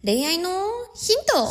恋愛のヒント。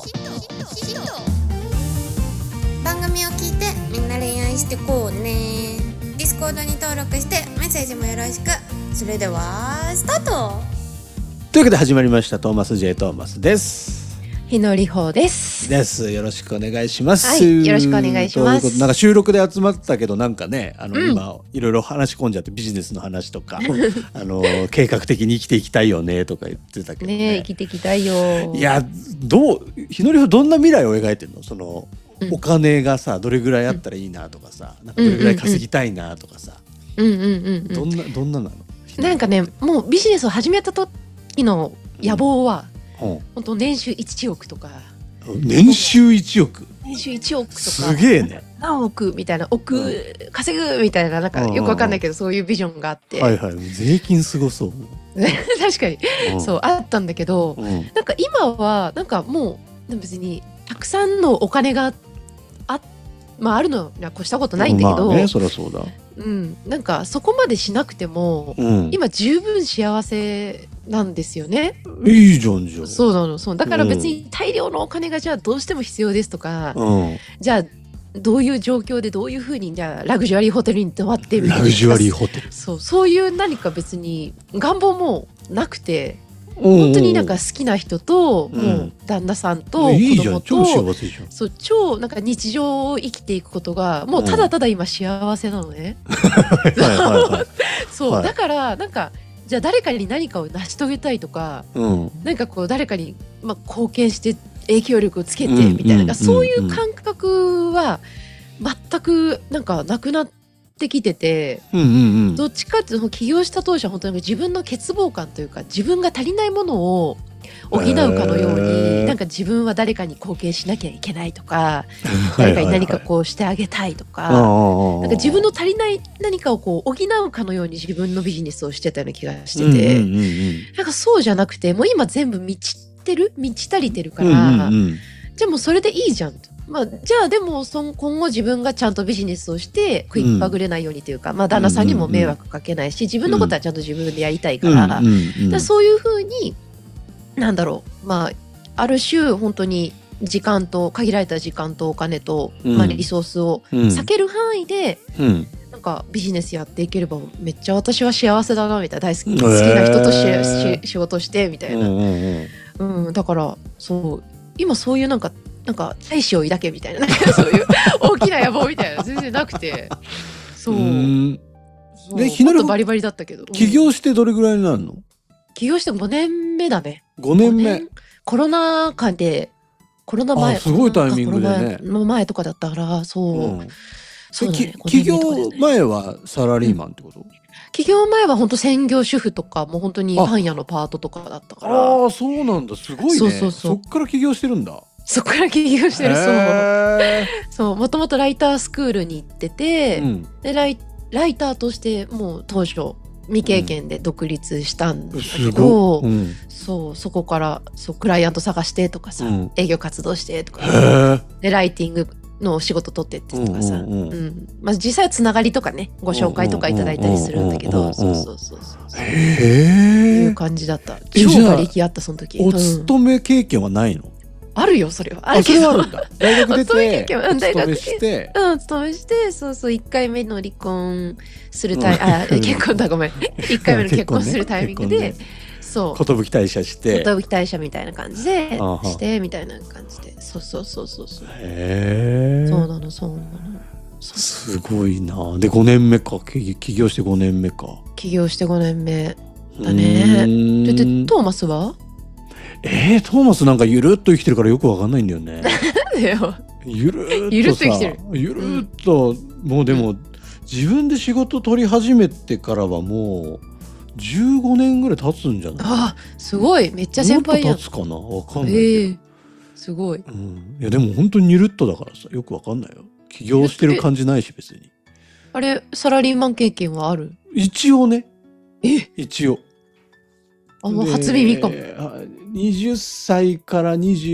番組を聞いてみんな恋愛してこうね。ディスコードに登録してメッセージもよろしく。それではスタート。 というわけで始まりましたトーマス J トーマスです。 日野里穂です。 よろしくお願いします。 はい、よろしくお願いします。 ということでなんか収録で集まったけどなんかね今いろいろ話し込んじゃってビジネスの話とか計画的に生きていきたいよねとか言ってたけどね。 生きていきたいよ。 いや日野里穂どんな未来を描いてるの？そのお金がさどれぐらいあったらいいなとかさ、なんかどれぐらい稼ぎたいなとかさ、どんななの？ なんかね、もうビジネスを始めた時の野望は、本当年収1億とか。 年収1億？ 年収1億とか。 すげえね。 何億みたいな、稼ぐみたいな、なんかよくわかんないけどそういうビジョンがあって。 はいはい、税金すごそう。 確かに、そうあったんだけど、なんか今はなんかもう別にたくさんのお金があるのには越したことないんだけど、 そりゃそうだ。 なんかそこまでしなくても、今十分幸せなんですよね。 いいじゃんじゃん。 そうなの。そうだから別に大量のお金がじゃあどうしても必要ですとか、じゃあどういう状況でどういうふうにじゃあラグジュアリーホテルに泊まってみたいな、 ラグジュアリーホテル、 そういう何か別に願望もなくて、本当になんか好きな人と、もう旦那さんと子供と、そう超なんか日常を生きていくことがもうただただ今幸せなのね。そうだからなんかじゃあ誰かに何かを成し遂げたいとか、なんかこう誰かに貢献して影響力をつけてみたいな、そういう感覚は全くなんかなくなってきてて、どっちかっていうと起業した当初は本当に自分の欠乏感というか、自分が足りないものを補うかのように、なんか自分は誰かに貢献しなきゃいけないとか、誰かに何かこうしてあげたいとか、なんか自分の足りない何かをこう補うかのように自分のビジネスをしてたような気がしてて、なんかそうじゃなくて、もう今全部満ち足りてるから、じゃあもうそれでいいじゃんと。じゃあでも今後自分がちゃんとビジネスをして食いっぱぐれないようにというか、旦那さんにも迷惑かけないし、自分のことはちゃんと自分でやりたいから、だからそういうふうになんだろう、ある種本当に時間と限られた時間とお金と、リソースを避ける範囲で、なんかビジネスやっていければめっちゃ私は幸せだなみたいな、好きな人と仕事してみたいな、だからそう今そういうなんか大志を抱けみたいな、なんかそういう大きな野望みたいな全然なくて、そう日野里バリバリだったけど、 起業してどれぐらいになるの？ 起業して5年目だね。 5年目。 コロナ禍で、コロナ前、 すごいタイミングでね。 の前とかだったから、そうだね。 起業前はサラリーマンってこと？ 起業前は本当専業主婦とか、もう本当にパン屋のパートとかだったから。 あ、そうなんだ、すごいね。そっから起業してるんだ。 そっから起業してる。そう、もともとライタースクールに行ってて、でライターとしてもう当初未経験で独立したんだけど、そこからクライアント探してとかさ、営業活動してとか、でライティングのお仕事取ってってとかさ、実際はつながりとかね、ご紹介とかいただいたりするんだけど、そういう感じだった。超馬力あったその時。 お勤め経験はないの？ あるよ、それは。あるけど、 大学出て勤めして、そう1回目の離婚する結婚だ、ごめん。1回目の結婚するタイミングで、そう。 寿退社して。 寿退社みたいな感じで、してみたいな感じで。そう。 へえ。 そうなの。 すごいな。で、5年目か。起業して5年目か。 起業して5年目だね。で、トーマスは？ トーマスなんかゆるっと生きてるからよくわかんないんだよね。ゆるっと生きてる。ゆるっと、もうでも自分で仕事取り始めてからはもう15年ぐらい経つんじゃない？ あ、すごい、めっちゃ先輩やん。 もっと経つかな、わかんないけど。 すごい。 いやでも本当にゆるっとだからさ、よくわかんないよ。起業してる感じないし別に。 あれ、サラリーマン経験はある？ 一応ね。一応。 もう初耳かも。 20歳から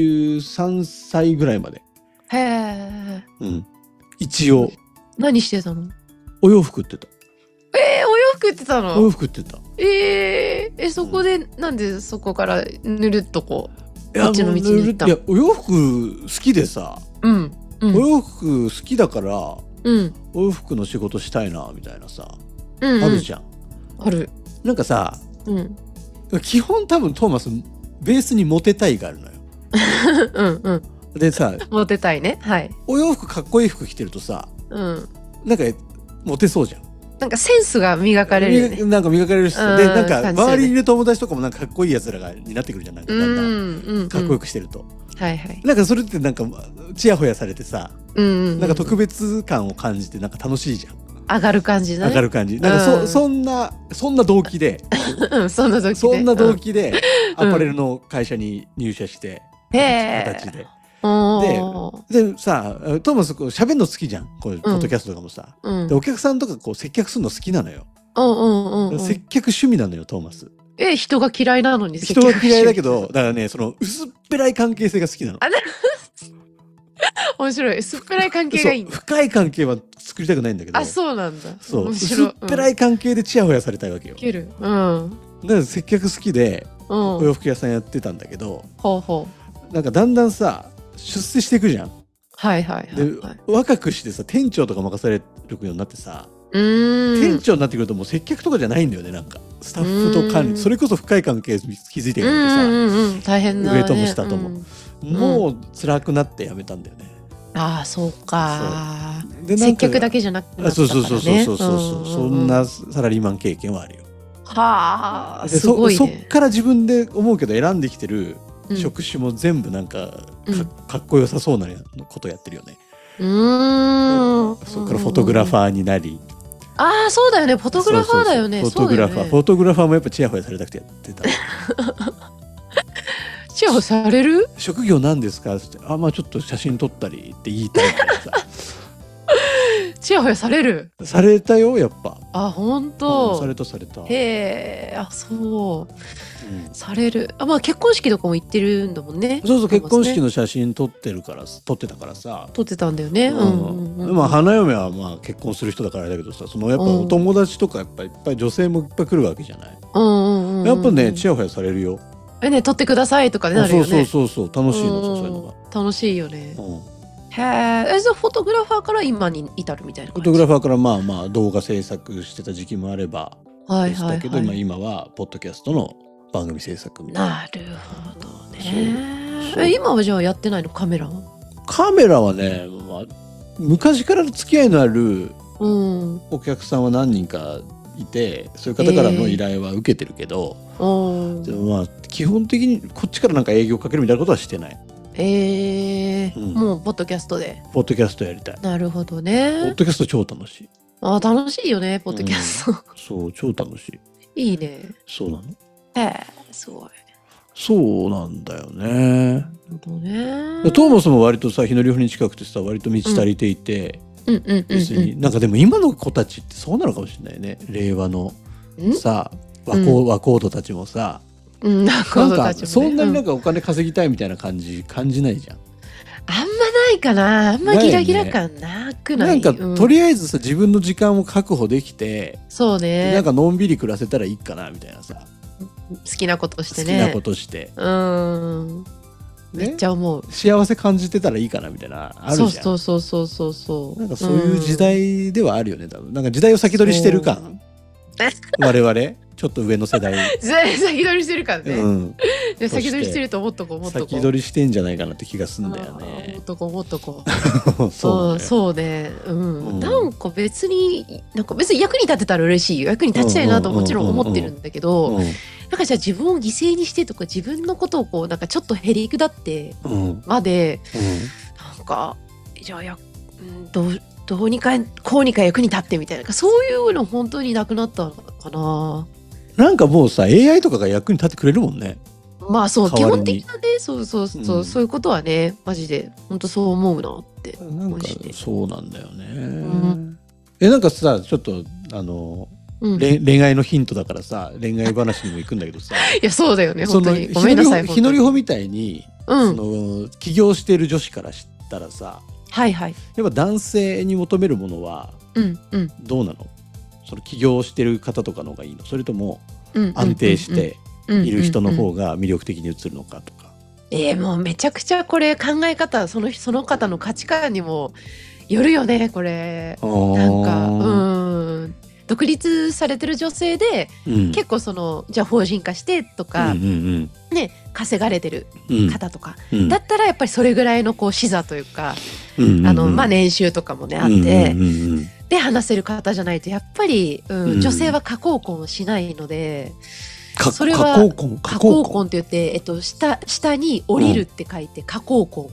23歳ぐらいまで。 へえ。 一応。 何してたの？ お洋服売ってた。 お洋服売ってたの？ お洋服売ってた。 そこでなんでそこからぬるっとこう。 こっちの道に行った。 いやお洋服好きでさ、 うんうん、 お洋服好きだから、 うん、 お洋服の仕事したいなみたいなさ、 うんうん、 あるじゃん。 ある。 なんかさ、 うん、 基本多分トーマスベースにモテたいがあるのよ。 うんうん。 でさ、 モテたいね。はい。 お洋服かっこいい服着てるとさ、 うん、 なんかモテそうじゃん。 なんかセンスが磨かれるよね。 なんか磨かれるし、 うん、 でなんか感じだよね周りにいる友達とかもなんかかっこいいやつらがになってくるじゃん。なんかだんだんかっこよくしてると、 はいはい。 なんかそれってなんかちやほやされてさ、なんか特別別感を感じてなんか楽しいじゃん。 上がる感じだね。 上がる感じ。なんかそんな動機でそんな動機でアパレルの会社に入社して、形で。でさ、トーマスこう喋るの好きじゃん。こうポッドキャストとかもさ、でお客さんとかこう接客するの好きなのよ。接客趣味なのよトーマス。 人が嫌いなのに人が嫌いだけど、だからね、その薄っぺらい関係性が好きなの。 面白い。薄っぺらい関係がいいんだ。 深い関係は作りたくないんだけど。 あ、そうなんだ。 そう、薄っぺらい関係でチヤホヤされたいわけよ。 だから接客好きでお洋服屋さんやってたんだけど、なんかだんだんさ出世していくじゃん。 はいはいはい。 で若くしてさ店長とか任されるようになってさ、店長になってくるともう接客とかじゃないんだよね。なんかスタッフと管理、それこそ深い関係築いていかないとさ、 大変な、ね、 上とも下とも、もう辛くなってやめたんだよね。 ああ、そうか。で接客だけじゃなくて、 そうそんなサラリーマン経験はあるよ。 はあ、すごいね。 そっから自分で思うけど選んできてる職種も全部なんか、かっこよさそうなことやってるよね。そっからフォトグラファーになり、 ああ、そうだよね。フォトグラファーだよね。 フォトグラファーもやっぱチヤホヤされたくてやってた。 チヤホヤされる？ 職業なんですかって、まあちょっと写真撮ったりって言いたいからさ。 チヤホヤされる？ されたよ、やっぱ。 あ、本当。 された。 へえ、あ、そう。される。まあ結婚式とかも行ってるんだもんね。 そう、結婚式の写真撮ってたからさ。 撮ってたんだよね。 まあ花嫁はまあ結婚する人だからだけどさ、そのやっぱお友達とかやっぱいっぱい女性もいっぱい来るわけじゃない。やっぱね、チヤホヤされるよ。 撮ってくださいとかなるよね。 そう楽しいの、そういうのが。 楽しいよね。へえ、じゃあフォトグラファーから今に至るみたいな感じ？ フォトグラファーからまあ動画制作してた時期もあればでしたけど、今はポッドキャストの番組制作みたいな。 なるほどね。今はじゃあやってないの？カメラはね、昔から付き合いのあるお客さんは何人かいて、そういう方からの依頼は受けてるけど、でもまあ基本的にこっちからなんか営業かけるみたいなことはしてない。もうポッドキャストやりたい。なるほどね。ポッドキャスト超楽しい。楽しいよね、ポッドキャスト。そう超楽しい。いいね。そうなの。すごい。そうなんだよね。トーマスも割とさ、日の両方に近くてさ、割と道足りていて、別になんかでも今の子たちってそうなのかもしれないね。令和のさ、若人たちもさ、なんかそんなになんかお金稼ぎたいみたいな感じないじゃん。あんまないかな。あんまギラギラ感なくない？なんかとりあえずさ、自分の時間を確保できて、そうね、なんかのんびり暮らせたらいいかなみたいなさ、好きなことしてね。好きなことして。めっちゃ思う。幸せ感じてたらいいかなみたいなあるじゃん。そう。なんかそういう時代ではあるよね、多分。なんか時代を先取りしてる感。我々ちょっと上の世代先取りしてるからね。先取りしてると思っとこう。先取りしてんじゃないかなって気がすんだよね。もっとこう。そうね。なんか別に役に立てたら嬉しいよ。役に立ちたいなともちろん思ってるんだけど、なんかじゃあ自分を犠牲にしてとか、自分のことをこうなんかちょっとへりくだってまで、なんかじゃあどうにかこうにか役に立ってみたいな、そういうの本当になくなったのかな。なんかもうさ、 AI とかが役に立ってくれるもんね。まあそう、基本的なね、そういうことはね、マジで本当そう思うなってなんかそうなんだよね。なんかさ、ちょっと恋愛のヒントだからさ、恋愛話にも行くんだけどさいやそうだよね、本当にごめんなさい。日のりほみたいに起業している女子からしたらさ、やっぱ男性に求めるものはどうなの？その起業してる方とかの方がいいの？それとも安定している人の方が魅力的に映るのかとか。 もうめちゃくちゃこれ考え方、その方の価値観にもよるよねこれ。なんか独立されてる女性で、結構じゃあ法人化してとか、ね、稼がれてる方とか、だったらやっぱりそれぐらいの視座というか、年収とかもねあって、で話せる方じゃないとやっぱり、女性は下降婚をしないので、それは下降婚って言って、下に降りるって書いて下降婚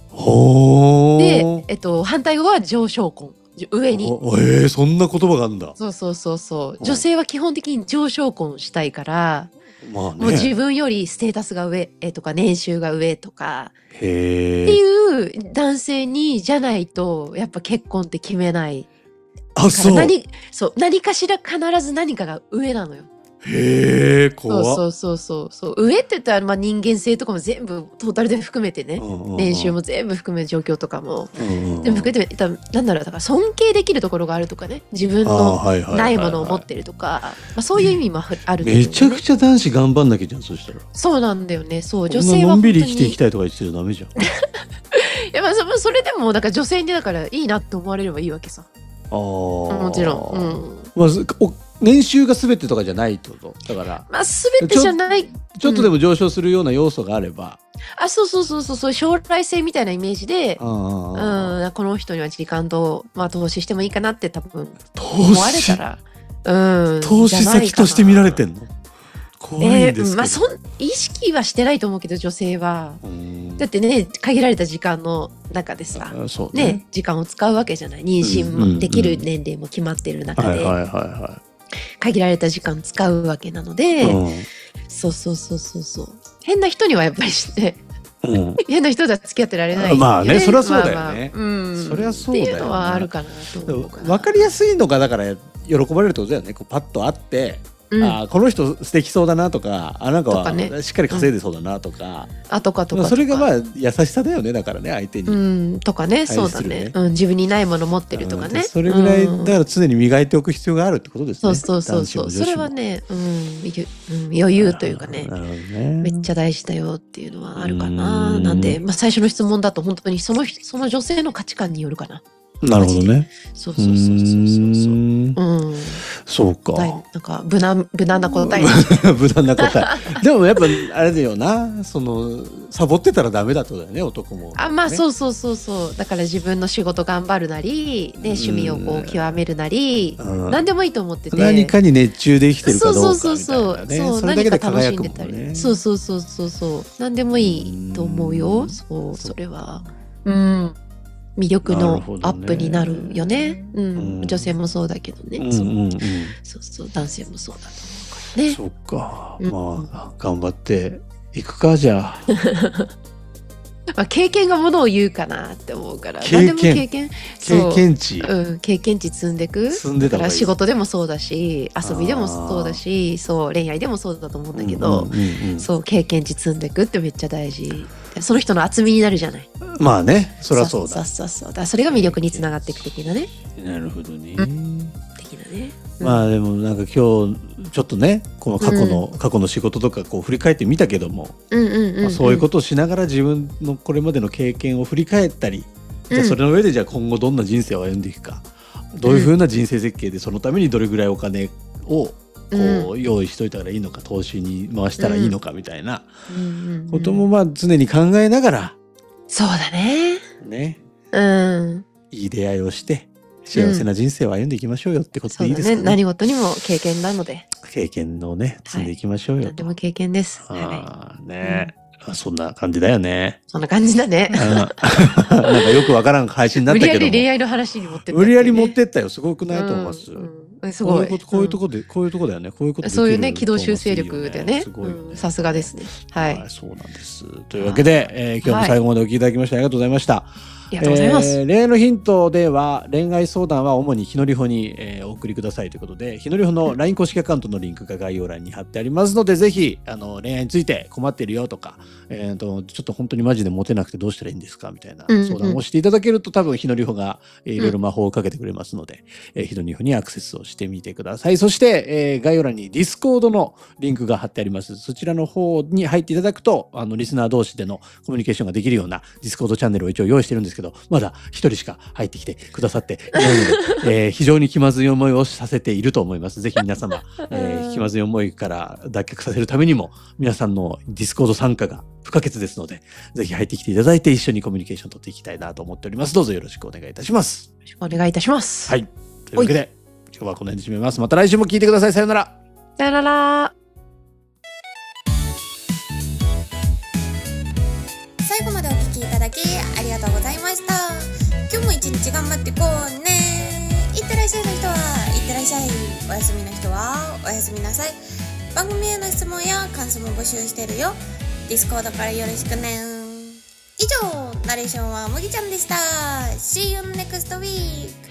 で、反対語は上昇婚、上に。 そんな言葉があるんだ。 そう女性は基本的に上昇婚したいから、もう自分よりステータスが上、とか年収が上とかっていう男性にじゃないとやっぱ結婚って決めない。何かしら必ず何かが上なのよ。 怖っ。 そう上って言ったら、人間性とかも全部トータルで含めてね、年収も全部含め、状況とかも全部含めて、なんだろう、だから尊敬できるところがあるとかね、自分のないものを持ってるとか、そういう意味もある、 めちゃくちゃ男子頑張んなきゃじゃん。そしたらそうなんだよね。女性はのんびり生きていきたいとか言ってちゃダメじゃん。いや、それでもだから女性にだからいいなって思われればいいわけさ。もちろん、 年収が全てとかじゃないってことだから、 全てじゃない、 ちょっとでも上昇するような要素があれば、 そう将来性みたいなイメージで、この人には時間と、投資してもいいかなって多分思われたら、 投資先として見られてんの？怖いんですけど。 意識はしてないと思うけど、女性はだってね、限られた時間の中でさ、時間を使うわけじゃない。妊娠もできる年齢も決まってる中で限られた時間使うわけなので、そう変な人にはやっぱりして変な人とは付き合ってられないよね。 そりゃそうだよね。そりゃそうだよね。っていうのはあるかなと思うから。分かりやすいのがだから喜ばれるってことだよね。パッと会ってこの人素敵そうだなとか、なんかはしっかり稼いでそうだなとか、それが優しさだよね。だからね、相手にとかね、そうだね、自分にないもの持ってるとかね、 それぐらいだから常に磨いておく必要があるってことですね。 そうそれはね、余裕というかね、めっちゃ大事だよっていうのはあるかな。なんで最初の質問だと本当にその女性の価値観によるかな。 なるほどね。 そうそうか。 なんか無難な答え。 無難な答え。でもやっぱあれだよな。サボってたらダメだとだよね、男も。 そう。だから自分の仕事頑張るなり、趣味を極めるなり、何でもいいと思ってて。何かに熱中できてるかどうかみたいなね。それだけで輝くもんね。そう。何でもいいと思うよ。それは。魅力のアップになるよね。女性もそうだけどね。そう男性もそうだと思うからね。 そっか。頑張っていくか、じゃあ。経験がものを言うかなって思うから。 経験値。 経験値積んでく。だから仕事でもそうだし、遊びでもそうだし、恋愛でもそうだと思うんだけど、経験値積んでくってめっちゃ大事。その人の厚みになるじゃない。 まあね、そりゃそうだ。 だからそれが魅力につながっていく的なね。 なるほどね。 的なね。 でもなんか今日ちょっとね、この過去の仕事とか振り返ってみたけども、そういうことをしながら自分のこれまでの経験を振り返ったり、じゃあそれの上でじゃあ今後どんな人生を歩んでいくか、どういうふうな人生設計でそのためにどれぐらいお金を用意しといたらいいのか、投資に回したらいいのかみたいなことも常に考えながら、 そうだね。 いい出会いをして幸せな人生を歩んでいきましょうよってことでいいですかね。 何事にも経験なので、 経験をね積んでいきましょうよ。 何でも経験です。 そんな感じだよね。 そんな感じだね。 なんかよくわからん配信になったけども、 無理やり恋愛の話に持ってった。 無理やり持ってったよ。すごくないと思います。 すごい。 こういうとこだよね。こういうことできる。 そういうね、軌道修正力でね。さすがですね。 そうなんです。というわけで、今日も最後までお聞きいただきましてありがとうございました。 ありがとうございます。 恋愛のヒントでは恋愛相談は主にひのりほに、お送りくださいということで、ひのりほの LINE 公式アカウントのリンクが概要欄に貼ってありますので、ぜひ恋愛について困ってるよとか、ちょっと本当にマジでモテなくてどうしたらいいんですかみたいな相談をしていただけると、多分ひのりほがいろいろ魔法をかけてくれますので、ひのりほにアクセスをしてみてください。そして、概要欄にディスコードのリンクが貼ってあります。そちらの方に入っていただくと、リスナー同士でのコミュニケーションができるようなディスコードチャンネルを一応用意してるんですけど、まだ一人しか入ってきてくださっていないので、非常に気まずい思いをさせていると思います。ぜひ皆様、気まずい思いから脱却させるためにも、皆さんのディスコード参加が不可欠ですので、ぜひ入ってきていただいて一緒にコミュニケーションを取っていきたいなと思っております。どうぞよろしくお願いいたします。 よろしくお願いいたします。 はい。というわけで、今日はこの辺で締めます。また来週も聞いてください。さよなら。 さよなら。 最後までお聞きいただきありがとうございました。今日も一日頑張ってこうね。いってらっしゃいの人はいってらっしゃい。お休みの人はおやすみなさい。番組への質問や感想も募集してるよ。ディスコードからよろしくね。以上、ナレーションはむぎちゃんでした。See you next week.